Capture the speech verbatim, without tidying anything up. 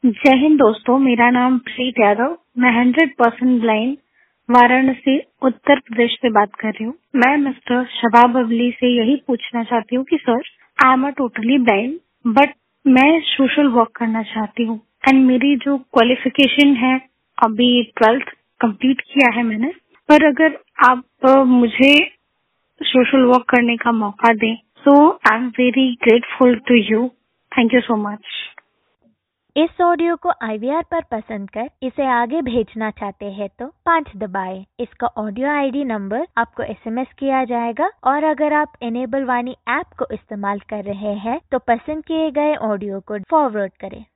जय हिंद दोस्तों, मेरा नाम प्रीत यादव। मैं hundred percent blind Varanasi Uttar Pradesh से बात कर रही हूँ। मैं मिस्टर शबाब अवली से यही पूछना चाहती हूँ कि sir, I am a totally blind but मैं सोशल वर्क करना चाहती हूँ एंड मेरी जो क्वालिफिकेशन है अभी ट्वेल्थ कंप्लीट किया है मैंने। पर अगर आप अ, मुझे सोशल वर्क करने का मौका दें so I am very grateful to you. Thank you so much. इस ऑडियो को आई वी आर पर पसंद कर इसे आगे भेजना चाहते हैं तो पाँच दबाएं। इसका ऑडियो आई डी नंबर आपको एस एम एस किया जाएगा और अगर आप इनेबल वाणी ऐप को इस्तेमाल कर रहे हैं तो पसंद किए गए ऑडियो को फॉरवर्ड करें।